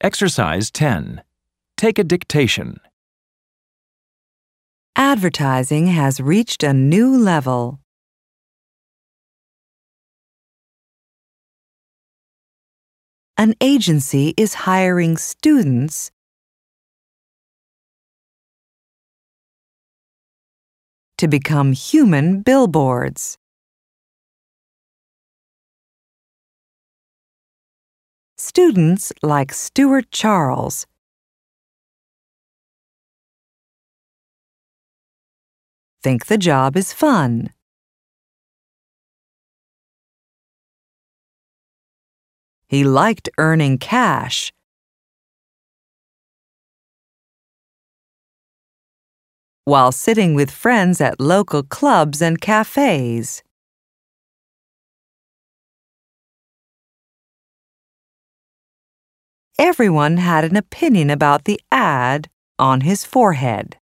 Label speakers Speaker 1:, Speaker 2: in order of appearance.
Speaker 1: Exercise 10. Take a dictation.
Speaker 2: Advertising has reached a new level. An agency is hiring students to become human billboards. Students like Stuart Charles think the job is fun. He liked earning cash. While sitting with friends at local clubs and cafes. Everyone had an opinion about the ad on his forehead.